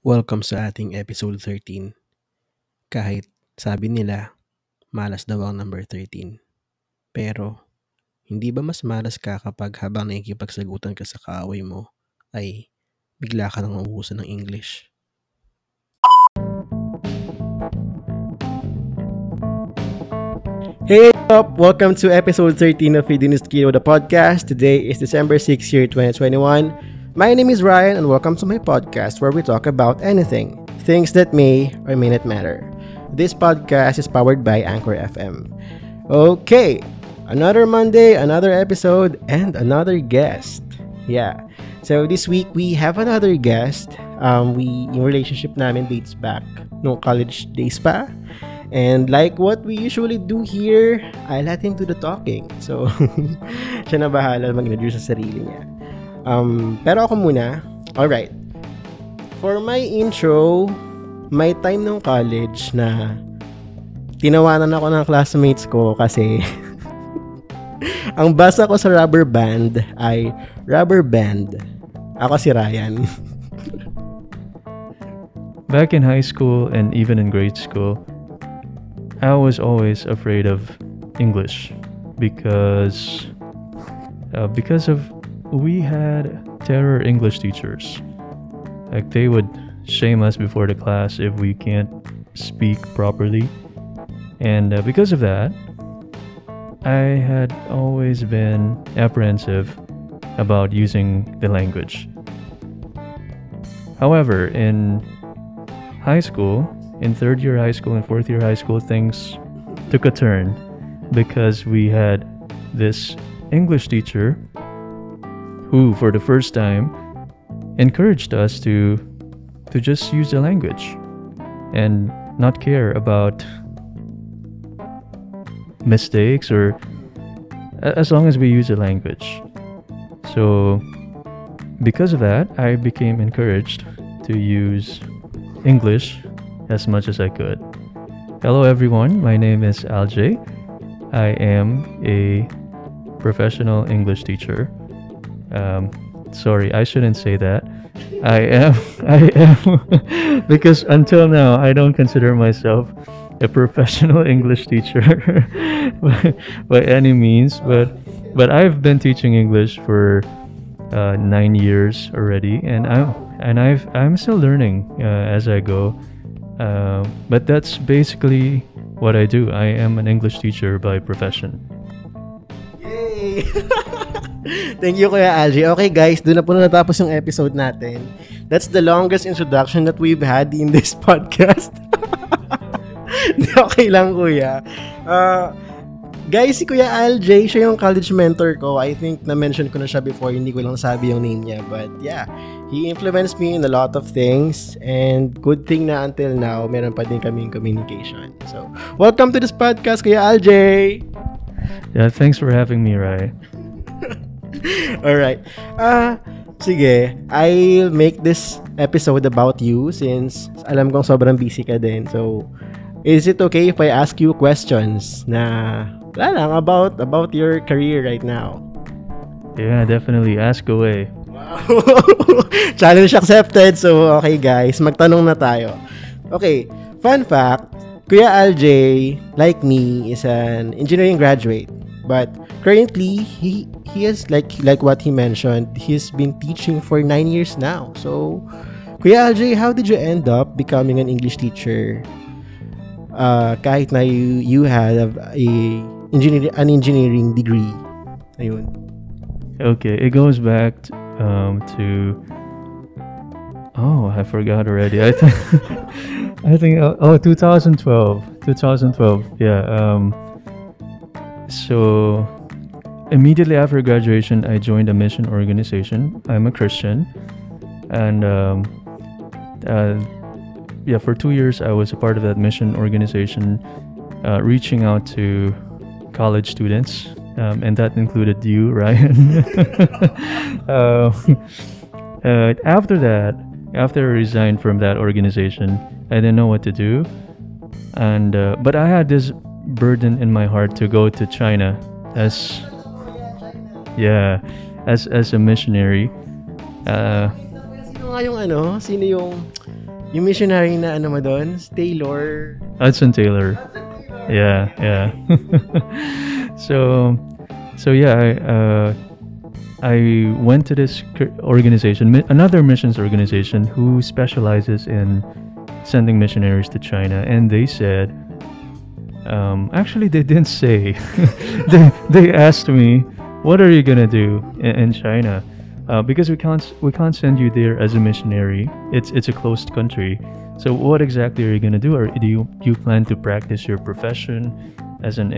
Welcome sa ating episode 13. Kahit sabi nila, malas daw ang number 13. Pero, hindi ba mas malas ka kapag habang nakikipagsagutan ka sa kaaway mo, ay bigla ka nang nauubusan ng English? Hey up! Welcome to episode 13 of Feeding Kilo, the podcast. Today is December 6th, year 2021. My name is Ryan and welcome to my podcast where we talk about anything, things that may or may not matter. This podcast is powered by Anchor FM. Okay, another Monday, another episode, and another guest. Yeah, so this week we have another guest. Yung relationship namin dates back no college days pa. And like what we usually do here, I'll let him do the talking. So, siya na bahala mag-introduce sa sarili niya. Pero ako muna. Alright. For my intro, may time nung college na tinawanan ako ng classmates ko kasi ang basa ko sa rubber band ay rubber band. Ako si Ryan. Back in high school and even in grade school, I was always afraid of English because of we had terror English teachers. Like they would shame us before the class if we can't speak properly, and because of that, I had always been apprehensive about using the language. However, in high school, in third year high school and fourth year high school, things took a turn because we had this English teacher who, for the first time, encouraged us to just use the language and not care about mistakes or as long as we use the language. So because of that, I became encouraged to use English as much as I could. Hello everyone, my name is Aljay. I am a professional English teacher. Sorry, I shouldn't say that. I am because until now I don't consider myself a professional English teacher by any means, but I've been teaching English for 9 years already, and I'm still learning as I go. But that's basically what I do. I am an English teacher by profession. Yay! Thank you, Kuya Algie. Okay guys, doon na po natapos yung episode natin. That's the longest introduction that we've had in this podcast. Okay lang, Kuya. Guys, si Kuya Algie, siya yung college mentor ko. I think na-mention ko na siya before, hindi ko lang sabi yung name niya. But yeah, he influenced me in a lot of things. And good thing na until now, meron pa din kaming communication. So, welcome to this podcast, Kuya Algie! Yeah, thanks for having me, Rai. Alright. Sige, I'll make this episode about you since alam kong sobrang busy ka din. So, is it okay if I ask you questions na wala lang about your career right now? Yeah, definitely. Ask away. Wow. Challenge accepted. So, okay guys, magtanong na tayo. Okay, fun fact, Kuya Aljay, like me, is an engineering graduate. But currently, he has like what he mentioned, he's been teaching for 9 years now. So, Kuya Aljay, how did you end up becoming an English teacher? Kahit na you had an engineering degree. Ayun. Okay, it goes back to I forgot already. I think 2012. Yeah. So immediately after graduation, I joined a mission organization. I'm a Christian, and for 2 years I was a part of that mission organization, reaching out to college students, and that included you, Ryan. After I resigned from that organization, I didn't know what to do, and but I had this burden in my heart to go to China as a missionary. Sino nga yung sino yung Yung missionary na ano mo doon, Taylor. Hudson Taylor. Yeah. so yeah, I went to this organization, another missions organization who specializes in sending missionaries to China, and they said, actually they didn't say, they asked me, what are you gonna do in China? Because we can't send you there as a missionary. It's a closed country. So what exactly are you gonna do? Or do you plan to practice your profession as an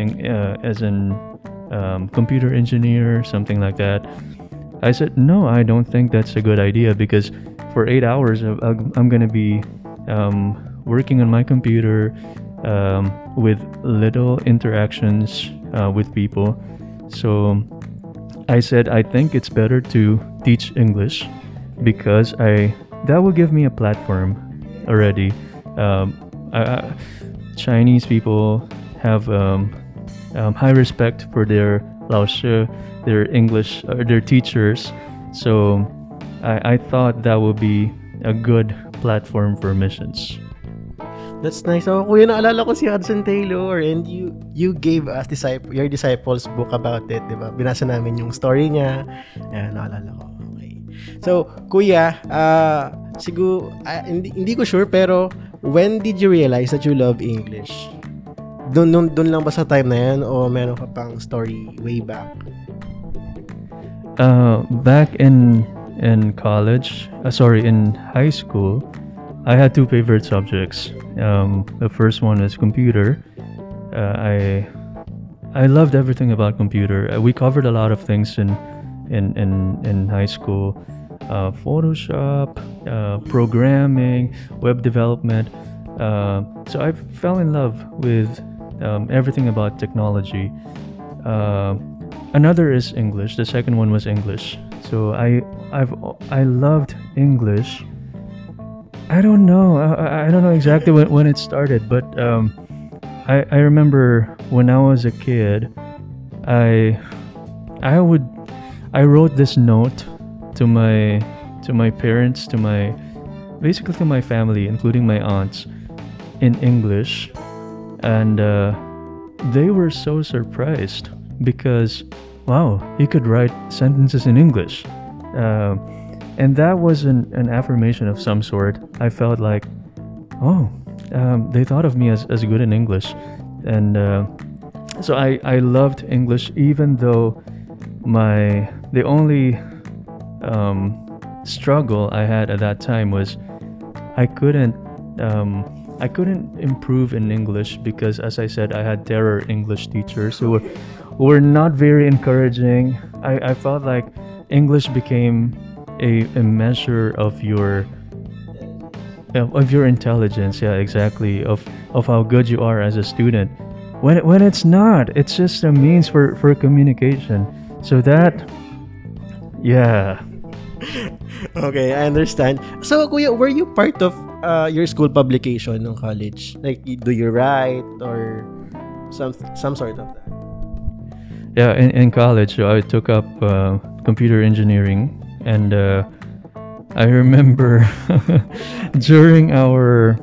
computer engineer, something like that? I said no, I don't think that's a good idea, because for 8 hours I'm gonna be working on my computer with little interactions with people. So I said I think it's better to teach English, because that will give me a platform already. Chinese people have high respect for their 老师, their English, their teachers. So I thought that would be a good platform for missions. That's nice. So, kuya, naalala ko si Hudson Taylor, and you gave us your disciples book about it, di ba? Binasa namin yung story niya. Ayan, naalala ko. Okay. So, kuya, siguro, hindi ko sure, pero when did you realize that you love English? Doon lang ba sa time na yan, o meron ka pang story way back? Back in college, in high school, I had two favorite subjects. The first one is computer. I loved everything about computer. We covered a lot of things in high school. Photoshop, programming, web development. So I fell in love with everything about technology. Another is English. The second one was English. So I loved English. I don't know. I don't know exactly when it started, but I remember when I was a kid, I wrote this note to my parents, basically to my family, including my aunts, in English, and they were so surprised because, wow, you could write sentences in English. And that was an affirmation of some sort. I felt like, oh, they thought of me as good in English. And so I loved English, even though the only struggle I had at that time was I couldn't improve in English, because, as I said, I had terror English teachers who were not very encouraging. I felt like English became a measure of your intelligence, yeah, exactly, of how good you are as a student, when it's not. It's just a means for communication. So that, yeah. Okay, I understand. So, kuya, were you part of your school publication in college? Like, do you write or some sort of that? Yeah, in college, so I took up computer engineering. And I remember during our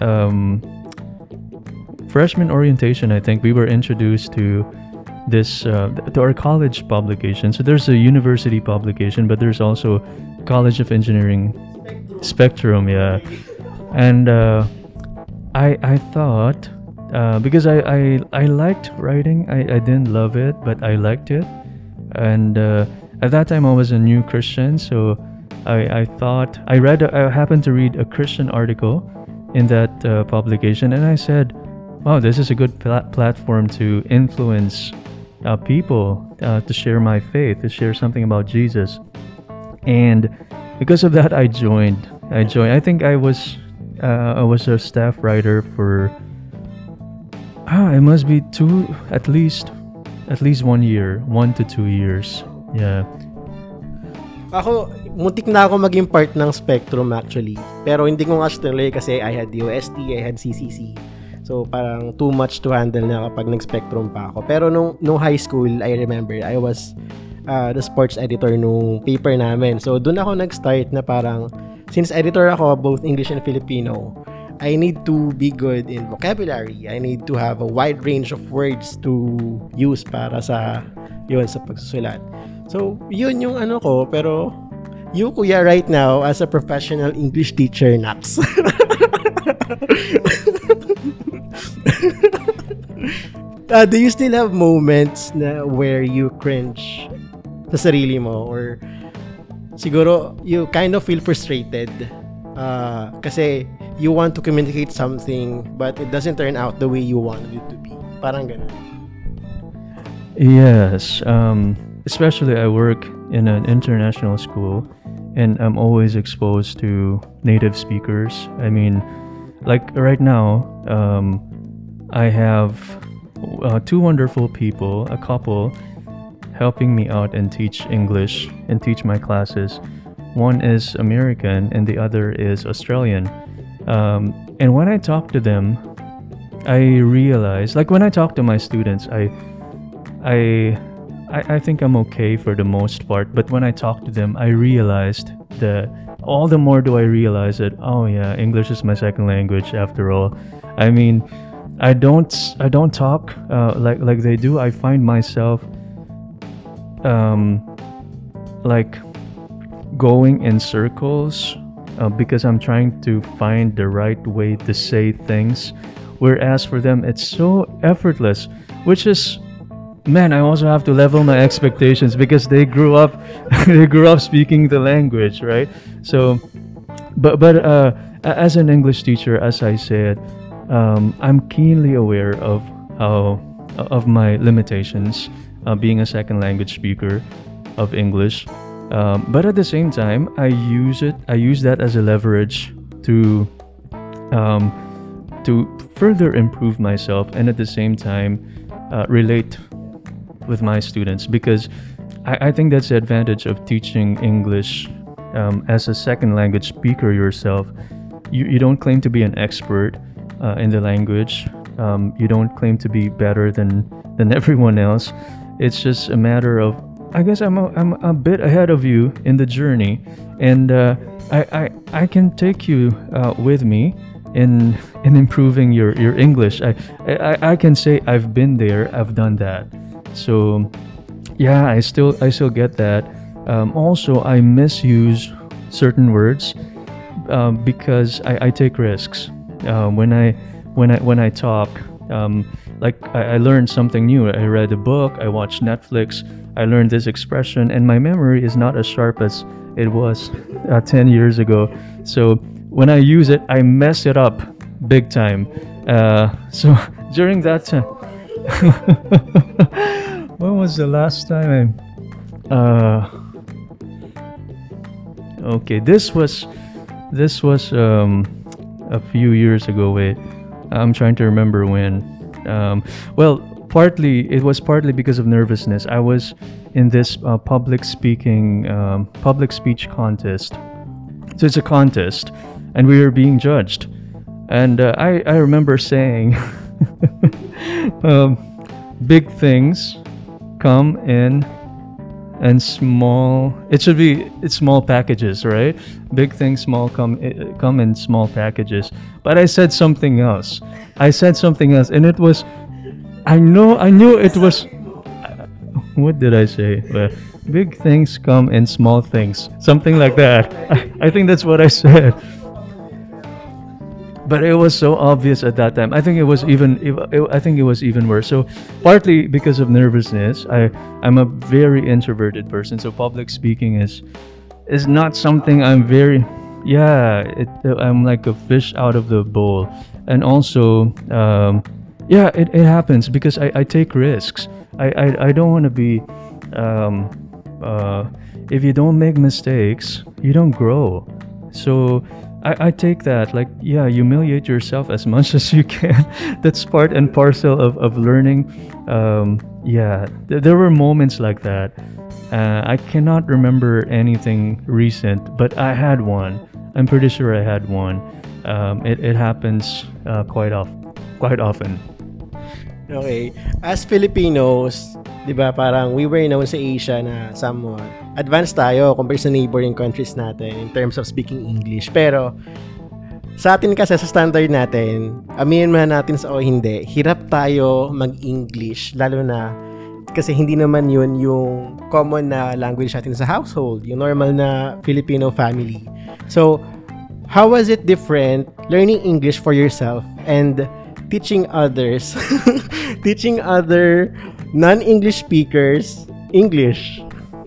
freshman orientation, I think, we were introduced to this to our college publication. So there's a university publication, but there's also College of Engineering Spectrum, yeah. And I thought, because I liked writing, I didn't love it, but I liked it. And at that time I was a new Christian, so I thought I happened to read a Christian article in that publication, and I said, wow, this is a good platform to influence people, to share my faith, to share something about Jesus. And because of that, I joined. I think I was a staff writer for it must be at least 1 year, 1 to 2 years. Yeah. Ako, muntik na ako maging part ng Spectrum actually. Pero hindi ko nga tuloy kasi I had UST, I had CCC. So parang too much to handle na kapag nag-Spectrum pa ako. Pero nung high school, I remember, I was the sports editor nung paper namin. So doon ako nag-start na parang since editor ako, both English and Filipino, I need to be good in vocabulary. I need to have a wide range of words to use para sa pagsusulat. So, yun yung ano ko, pero you, kuya, right now, as a professional English teacher, Nax. Do you still have moments na where you cringe sa sarili mo, or siguro you kind of feel frustrated kasi you want to communicate something but it doesn't turn out the way you wanted it to be? Parang ganun. Yes, especially I work in an international school and I'm always exposed to native speakers. I mean, like right now, I have two wonderful people, a couple, helping me out and teach English and teach my classes. One is American and the other is Australian. And when I talk to them, I realize, like when I talk to my students, I think I'm okay for the most part, but when I talk to them, I realized that all the more do I realize that, oh yeah, English is my second language after all. I mean, I don't talk like they do. I find myself like going in circles because I'm trying to find the right way to say things, whereas for them it's so effortless, which is, man, I also have to level my expectations because they grew up speaking the language, right? So but as an English teacher, as I said, I'm keenly aware of my limitations being a second language speaker of English, but at the same time I use that as a leverage to further improve myself, and at the same time relate with my students, because I think that's the advantage of teaching English as a second language speaker yourself. You don't claim to be an expert in the language. You don't claim to be better than everyone else. It's just a matter of, I guess I'm a bit ahead of you in the journey, and I can take you with me in improving your English. I can say I've been there, I've done that. So yeah, I still get that. Also, I misuse certain words because I take risks. When I talk, like I learned something new. I read a book, I watched Netflix, I learned this expression, and my memory is not as sharp as it was 10 years ago. So when I use it, I mess it up big time. So during that time, when was the last time okay, this was a few years ago. Wait, I'm trying to remember when. Well, it was partly because of nervousness. I was in this public speech contest. So it's a contest, and we were being judged. And I remember saying, big things come in and small. It's small packages, right? Big things come in small packages. But I said something else. And it was. I knew it was. What did I say? Big things come in small things. Something like that. I think that's what I said. But it was so obvious at that time. I think it was even worse. So partly because of nervousness, I'm a very introverted person. So public speaking is not something I'm very. Yeah, I'm like a fish out of the bowl. And also, yeah, it happens because I take risks. I don't want to be. If you don't make mistakes, you don't grow. So I take that, like, yeah, humiliate yourself as much as you can. That's part and parcel of learning. Yeah, there were moments like that. I cannot remember anything recent, but I had one. I'm pretty sure I had one. It happens quite often. Okay. As Filipinos, di ba, parang we were known sa Asia na somewhat advanced tayo compared sa neighboring countries natin in terms of speaking English. Pero, sa atin kasi, sa standard natin, aminin man natin sa o hindi, hirap tayo mag-English, lalo na kasi hindi naman yun yung common na language natin sa household, yung normal na Filipino family. So, how was it different learning English for yourself and teaching others, teaching other non-English speakers English?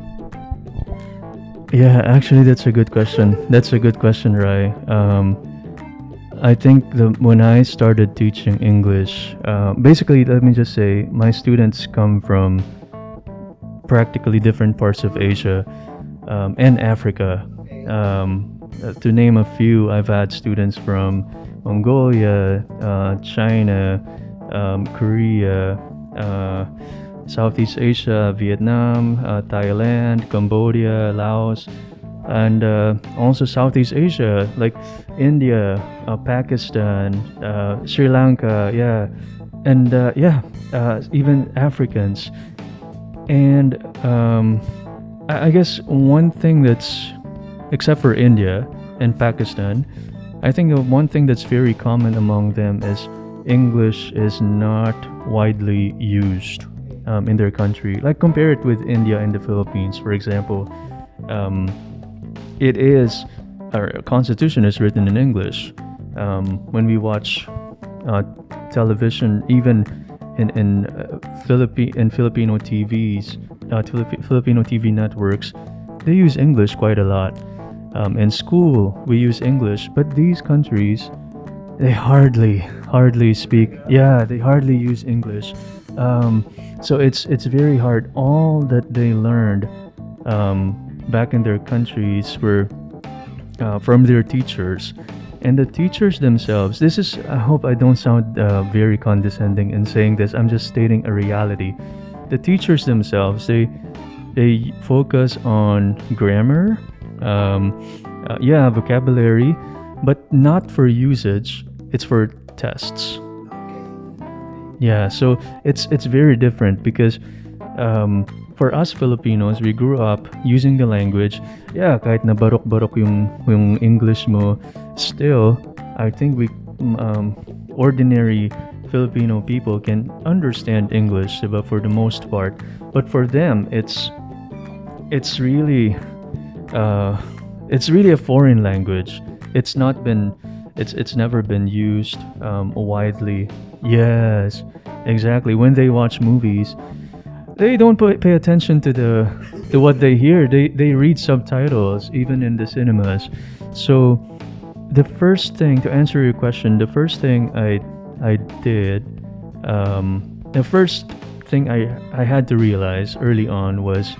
Yeah, actually, that's a good question. That's a good question, Rai. I think when I started teaching English, basically, let me just say, my students come from practically different parts of Asia and Africa. To name a few, I've had students from Mongolia, China, Korea, Southeast Asia, Vietnam, Thailand, Cambodia, Laos, and also Southeast Asia like India, Pakistan, Sri Lanka, yeah, and even Africans. And I guess one thing that's, except for India and Pakistan, I think the one thing that's very common among them is English is not widely used in their country. Like compare it with India and the Philippines, for example. It is, our constitution is written in English. When we watch television, even in Filipino TVs, Filipino TV networks, they use English quite a lot. In school, we use English, but these countries, they hardly speak. Yeah, they hardly use English. So it's very hard. All that they learned back in their countries were from their teachers, and the teachers themselves. This is. I hope I don't sound very condescending in saying this. I'm just stating a reality. The teachers themselves, they focus on grammar, vocabulary, but not for usage. It's for tests. Yeah, so it's very different because for us Filipinos, we grew up using the language. Yeah, kahit na barok-barok yung English mo, still I think we ordinary Filipino people can understand English, but for the most part. But for them, it's really a foreign language. It's never been used widely. Yes, exactly. When they watch movies, they don't pay attention to what they hear. They read subtitles even in the cinemas. So the first thing, to answer your question, the first thing I did, the first thing I had to realize early on was,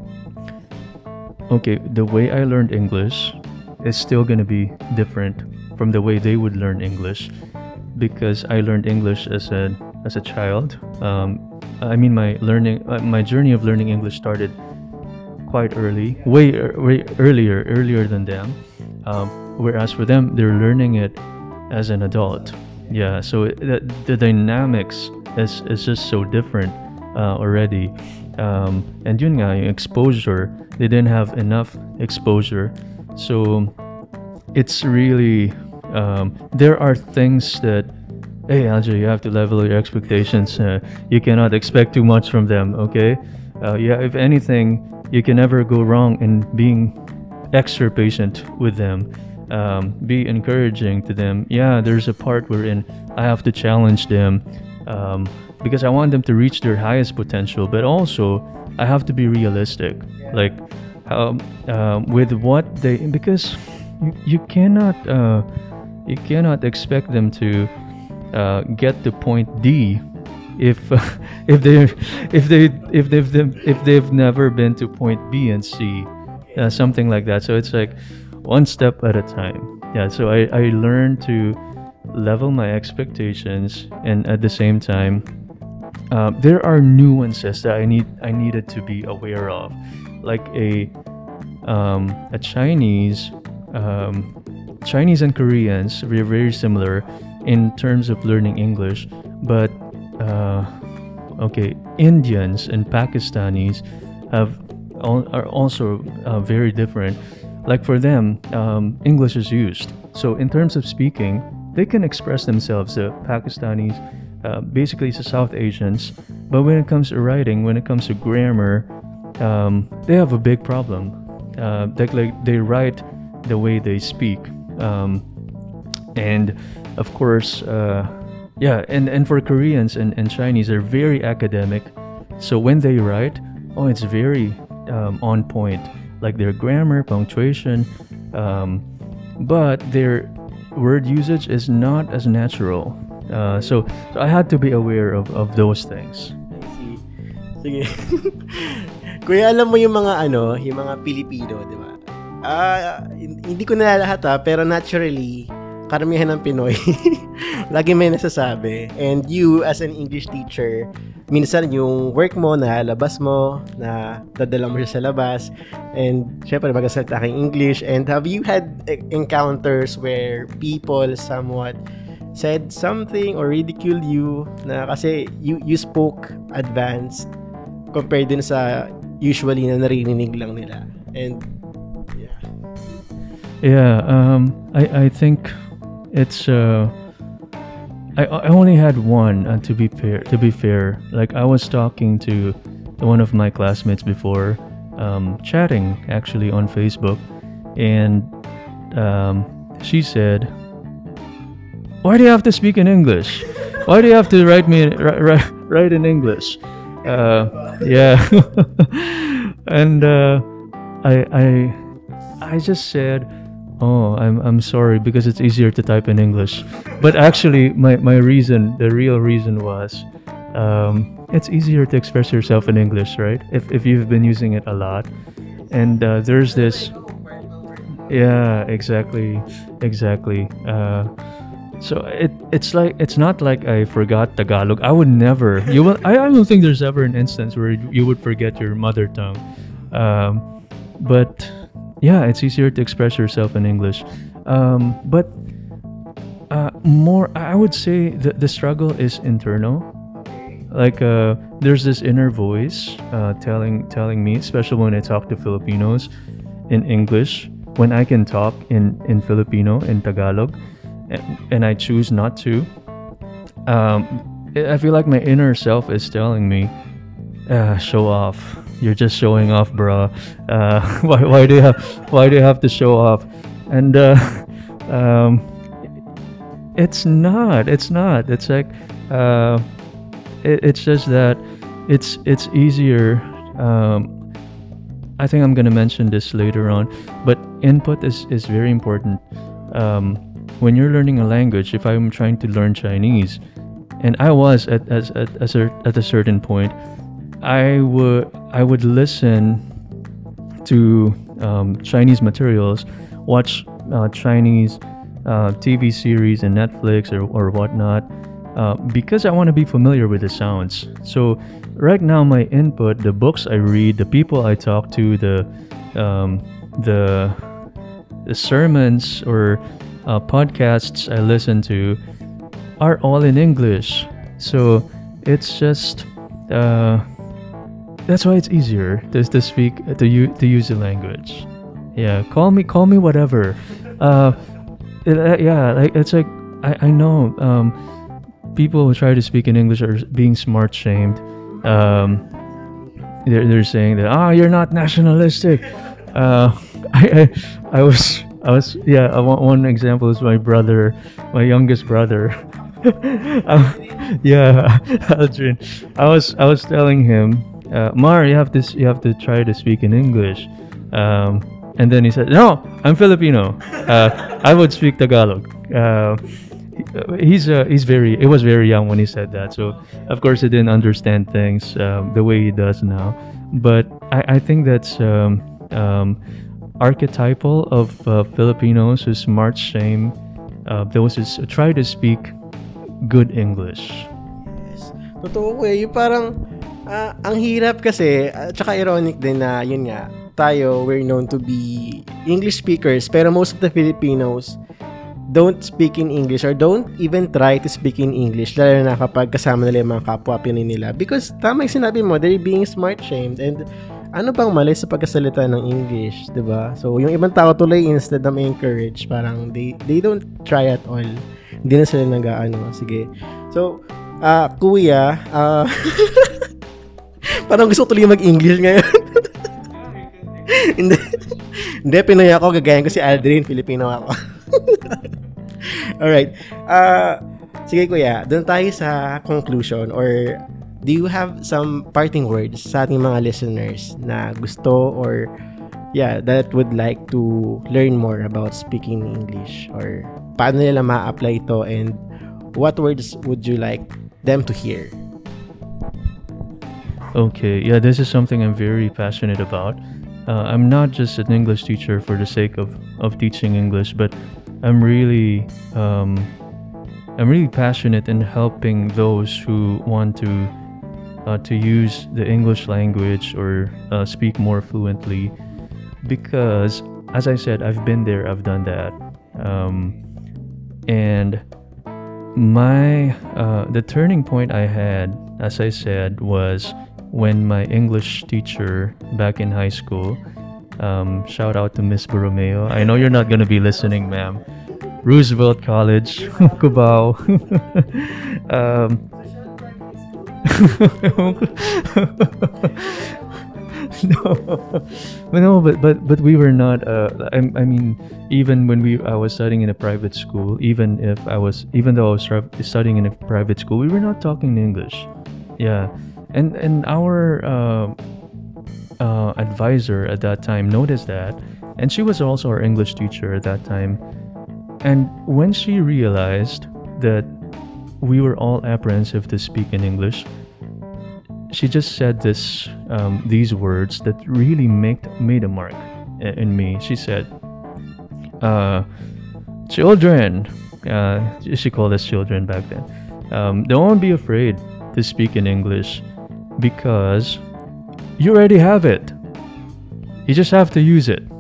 okay, the way I learned English is still gonna be different from the way they would learn English, because I learned English as a child. I mean, my journey of learning English started quite early, way earlier than them. Whereas for them, they're learning it as an adult. Yeah, so the dynamics is just so different already. And yun nga, yung exposure, they didn't have enough exposure. So it's really, there are things that, hey Aljo, you have to level your expectations. You cannot expect too much from them, okay? If anything, you can never go wrong in being extra patient with them. Be encouraging to them. Yeah, there's a part wherein I have to challenge them because I want them to reach their highest potential, but also I have to be realistic. Like with what they, because you cannot expect them to get to point D if they've never been to point B and C, something like that. So it's like one step at a time. Yeah, so I learned to level my expectations, and at the same time there are nuances that I needed to be aware of, like a Chinese and Koreans, we're very similar in terms of learning English, but Indians and Pakistanis have are also very different. Like for them, English is used. So in terms of speaking, they can express themselves. The Pakistanis, basically, it's the South Asians. But when it comes to writing, when it comes to grammar, they have a big problem. Like they write the way they speak, and of course, and for Koreans and Chinese, they're very academic. So when they write, it's very on point, like their grammar, punctuation, but their word usage is not as natural. So I had to be aware of those things. Sige. Kuya, alam mo yung mga yung mga Pilipino, di ba? Hindi ko na lahat pero naturally, karamihan ng Pinoy, lagi may nasasabi. And you, as an English teacher, minsan yung work mo, nalalabas mo, na dadala mo siya sa labas, and syempre magsasalita kang English. And have you had encounters where people somewhat said something or ridiculed you na kasi you spoke advanced compared dun sa usually na narinig lang nila? And I think it's I only had one, to be fair. Like I was talking to one of my classmates before, chatting actually on Facebook, and she said, "Why do you have to speak in English? Why do you have to write in English?" And I just said, "Oh, I'm sorry, because it's easier to type in English." But actually, the real reason was, it's easier to express yourself in English, right? If you've been using it a lot, and there's this, exactly. So it's not like I forgot Tagalog. I would never. I don't think there's ever an instance where you would forget your mother tongue, but. Yeah, it's easier to express yourself in English. But more, I would say the struggle is internal. Like there's this inner voice telling me, especially when I talk to Filipinos in English, when I can talk in Filipino, in Tagalog, and I choose not to. I feel like my inner self is telling me, show off. You're just showing off, bro. Why do you have to show off? And it's not. It's like it's just that it's easier. I think I'm gonna mention this later on, but input is very important. When you're learning a language, if I'm trying to learn Chinese, and I was at a certain point, I would listen to Chinese materials, watch Chinese TV series and Netflix or whatnot, because I want to be familiar with the sounds. So right now, my input, the books I read, the people I talk to, the sermons or podcasts I listen to are all in English. So it's just that's why it's easier to speak to use the language. Yeah, call me whatever. Like it's like I know people who try to speak in English are being smart shamed. They're saying that you're not nationalistic. I was one example is my brother, my youngest brother. Aldrin. I was telling him, Mar, you have to try to speak in English. And then he said, "No, I'm Filipino. I would speak Tagalog." He was very young when he said that, so of course he didn't understand things the way he does now. But I think that's archetypal of Filipinos who smart shame those who try to speak good English. Yes. Totoo ko yung parang ang hirap kasi, tsaka ironic din na yun nga, tayo, we're known to be English speakers, pero most of the Filipinos don't speak in English or don't even try to speak in English, lalo na kapag kasama nila yung mga kapwa Pinoy nila. Because tama yung sinabi mo, they're being smart shamed. And ano bang mali sa pagkasalita ng English, 'di ba? So, yung ibang tao tuloy instead na ma-encourage, parang they don't try at all. Hindi na sila nag-aano. Sige. So, kuya, parang gusto ko tuloy mag-English ngayon. Hindi. Hindi, Pinoy ako. Gagayan ko si Aldrin. Filipino ako. Alright. Sige kuya, doon tayo sa conclusion, or do you have some parting words sa ating mga listeners na gusto or that would like to learn more about speaking English, or paano nila ma-apply ito, and what words would you like them to hear? Okay, yeah, this is something I'm very passionate about. I'm not just an English teacher for the sake of teaching English, but I'm really passionate in helping those who want to use the English language or speak more fluently, because as I said, I've been there, I've done that, and the turning point I had, as I said, was when my English teacher back in high school, shout out to Miss Borromeo. I know you're not gonna be listening, ma'am. Roosevelt College, Cubao. But we were not. I mean, even when I was studying in a private school, even though I was studying in a private school, we were not talking English. Yeah. And our advisor at that time noticed that, and she was also our English teacher at that time. And when she realized that we were all apprehensive to speak in English, she just said these words that really made a mark in me. She said, "Children," she called us children back then. Don't be afraid to speak in English, because you already have it. You just have to use it.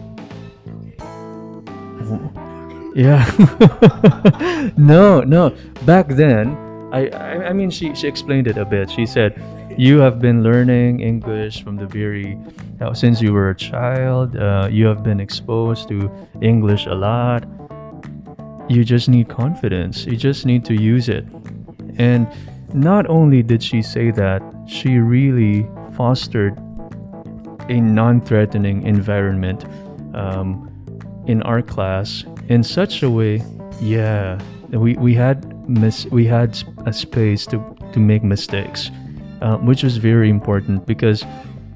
Yeah. No. Back then, I mean, she explained it a bit. She said, you have been learning English from since you were a child. You have been exposed to English a lot. You just need confidence. You just need to use it. And not only did she say that, she really fostered a non-threatening environment in our class in such a way. Yeah, we had a space to make mistakes, which was very important, because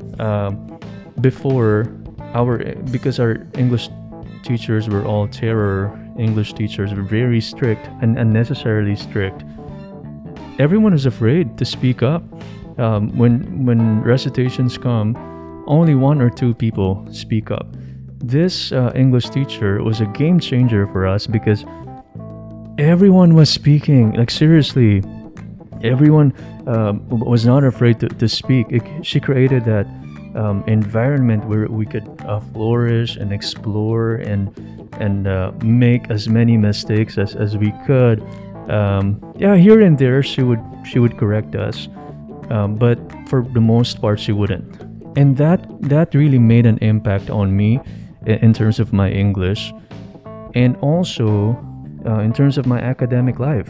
because our English teachers were all terror English teachers, were very strict and unnecessarily strict. Everyone was afraid to speak up. When recitations come, only one or two people speak up. This English teacher was a game changer for us, because everyone was speaking. Like, seriously, everyone was not afraid to speak. She created that environment where we could flourish and explore and make as many mistakes as we could. Here and there she would correct us, but for the most part she wouldn't. And that really made an impact on me in terms of my English, and also in terms of my academic life.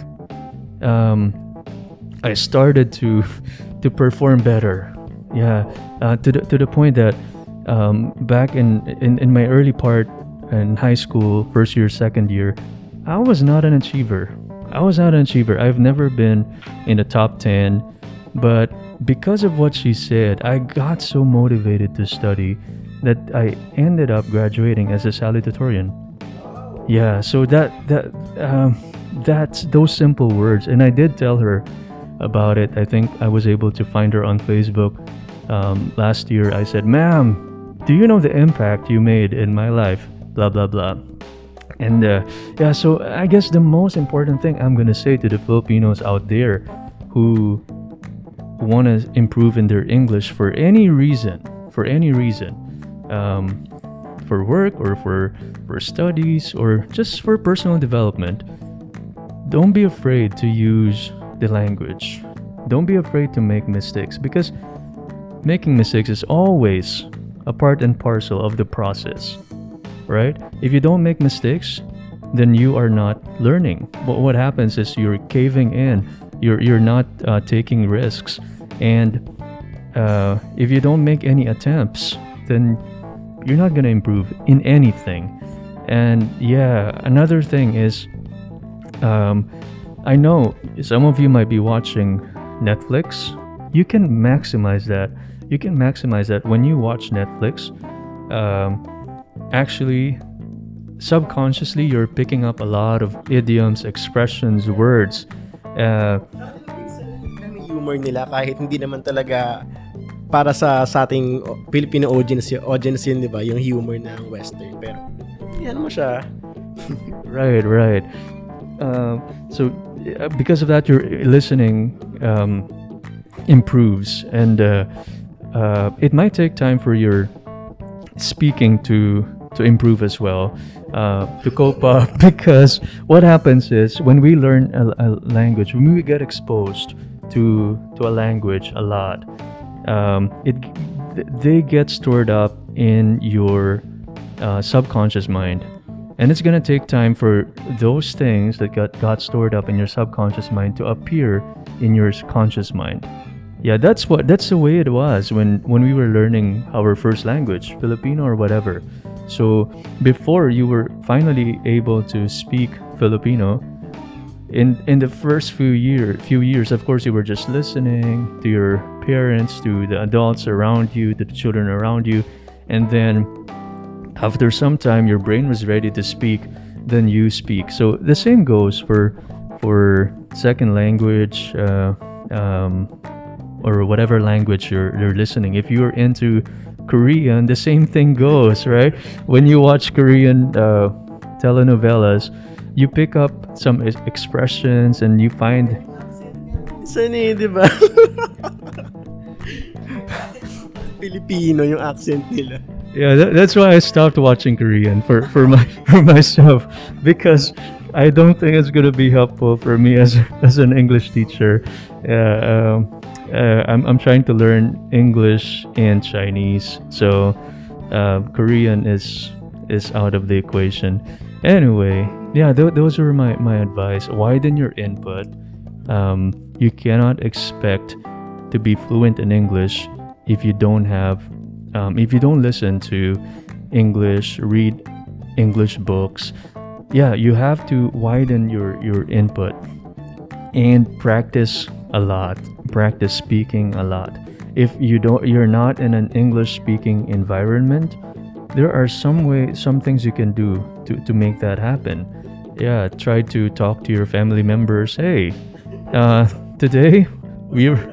I started to perform better. To the point that back in my early part in high school, first year, second year, I was not an achiever. I've never been in the top 10, but because of what she said, I got so motivated to study that I ended up graduating as a salutatorian. Yeah, so that's those simple words, and I did tell her about it. I think I was able to find her on Facebook last year. I said, "Ma'am, do you know the impact you made in my life? Blah blah blah." And so I guess the most important thing I'm gonna say to the Filipinos out there who want to improve in their English for any reason, for work or for studies or just for personal development, don't be afraid to use the language. Don't be afraid to make mistakes, because making mistakes is always a part and parcel of the process, right? If you don't make mistakes, then you are not learning. But what happens is you're caving in. You're not taking risks, and if you don't make any attempts, then you're not gonna improve in anything. And yeah, another thing is, I know some of you might be watching Netflix. You can maximize that. You can maximize that when you watch Netflix. Actually, subconsciously, you're picking up a lot of idioms, expressions, words. Yung humor nila kahit hindi naman talaga para sa ating Filipino audience yun, di ba? Yung humor ng Western. Pero, yan mo siya. Right. So, because of that, your listening improves, and it might take time for your speaking to improve as well, to cope up. Because what happens is when we learn a language, when we get exposed to a language a lot, they get stored up in your subconscious mind, and it's gonna take time for those things that got stored up in your subconscious mind to appear in your conscious mind. Yeah, that's the way it was when we were learning our first language, Filipino or whatever. So before you were finally able to speak Filipino, in the first few years, of course, you were just listening to your parents, to the adults around you, to the children around you, and then after some time your brain was ready to speak, then you speak. So the same goes for second language, or whatever language you're listening. If you're into Korean, the same thing goes, right? When you watch Korean telenovelas, you pick up some expressions and you find Saan di ba? Filipino yung accent nila. Yeah, that's why I stopped watching Korean for myself, because I don't think it's gonna be helpful for me as an English teacher. I'm trying to learn English and Chinese, so Korean is out of the equation. Anyway, yeah, those were my advice. Widen your input. You cannot expect to be fluent in English if you don't listen to English, read English books. Yeah, you have to widen your input and practice a lot. Practice speaking a lot. If you're not in an English speaking environment, there are some things you can do to make that happen. Yeah, try to talk to your family members. Hey, today we were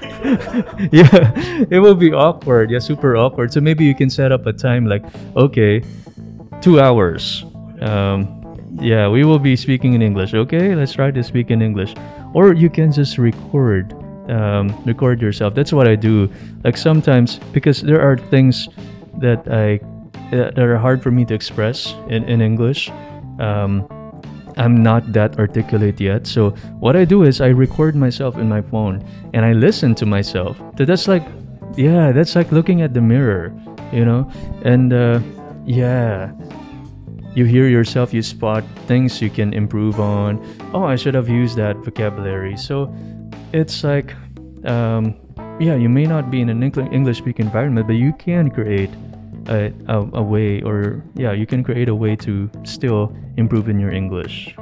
yeah, it will be awkward. Yeah, super awkward. So maybe you can set up a time like, okay, 2 hours. Yeah, we will be speaking in English. Okay, let's try to speak in English. Or you can just record yourself. That's what I do. Like sometimes, because there are things that are hard for me to express in English. I'm not that articulate yet. So what I do is I record myself in my phone and I listen to myself. So that's like looking at the mirror, you know? And yeah, you hear yourself, you spot things you can improve on. Oh, I should have used that vocabulary. So it's like, yeah, you may not be in an English speaking environment, but you can create a way, or yeah, you can create a way to still improve in your English.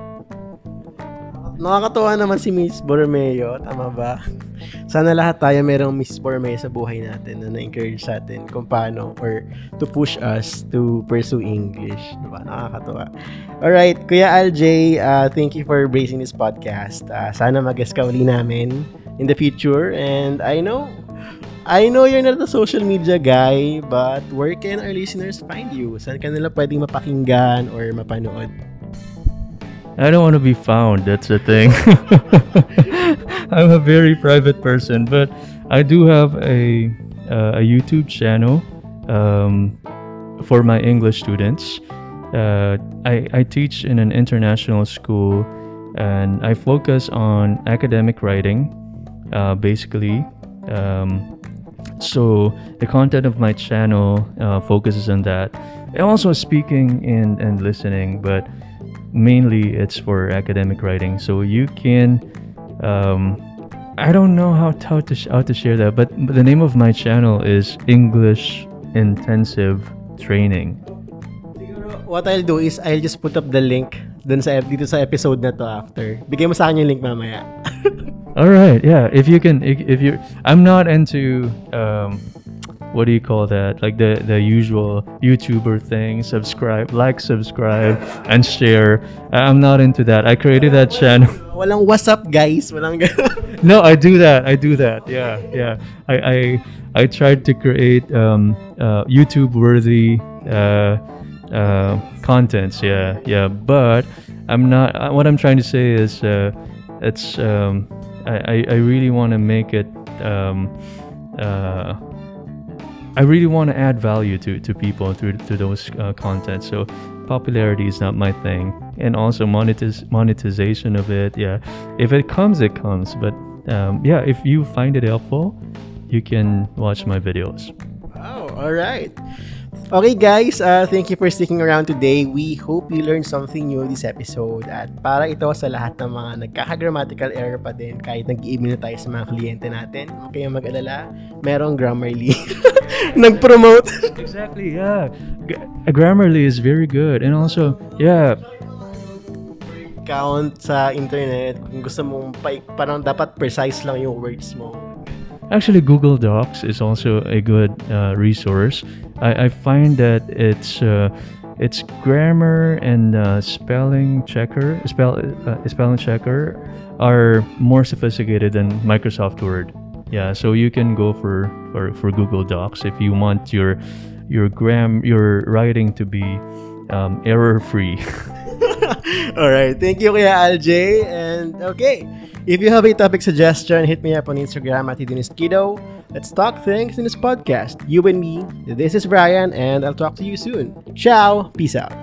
Nakakatuwa naman si Miss Borromeo, tama ba? Sana lahat tayo merong Miss Borromeo sa buhay natin na na-encourage sa atin kung paano, or to push us to pursue English. Diba? Nakakatuwa. Alright, Kuya Aljay, thank you for bracing this podcast. Sana mag-guest ka uli namin in the future. And I know you're not a social media guy, but where can our listeners find you? Saan ka nila pwedeng mapakinggan or mapanood? I don't want to be found, that's the thing. I'm a very private person, but I do have a YouTube channel for my English students. I teach in an international school, and I focus on academic writing, basically. So the content of my channel focuses on that, and also speaking and listening, but mainly it's for academic writing. So you can, I don't know how to share that, but the name of my channel is English Intensive Training. Siguro, what I'll do is I'll just put up the link dito sa episode na to after. Bigay mo sa akin yung link mamaya. All right, yeah. If you can, if you, I'm not into what do you call that? Like the usual YouTuber thing. Subscribe, and share. I'm not into that. I created that channel. Walang what's up, guys. Walang No, I do that. Yeah. I tried to create YouTube worthy contents. Yeah. But I'm not. What I'm trying to say is, it's I really want to make it. I really want to add value to people through those content. So popularity is not my thing, and also monetization of it. Yeah, if it comes, it comes. But yeah, if you find it helpful, you can watch my videos. Wow, all right. Okay guys, thank you for sticking around today. We hope you learned something new this episode. At para ito sa lahat ng mga nagkaka-grammatical error pa din kahit nag-email tayo sa mga kliyente natin, huwag kayong mag-alala, merong Grammarly. Nag-promote. Exactly, yeah. Grammarly is very good. And also, yeah, Count sa internet, kung gusto mong parang dapat precise lang yung words mo. actually, Google Docs is also a good resource. I find that it's grammar and spelling checker are more sophisticated than Microsoft Word. Yeah, so you can go for Google Docs if you want your writing to be error free. All right, thank you, Kuya Alj. And okay, if you have a topic suggestion, hit me up on Instagram at @iduniskido. Let's talk things in this podcast. You and me. This is Brian, and I'll talk to you soon. Ciao. Peace out.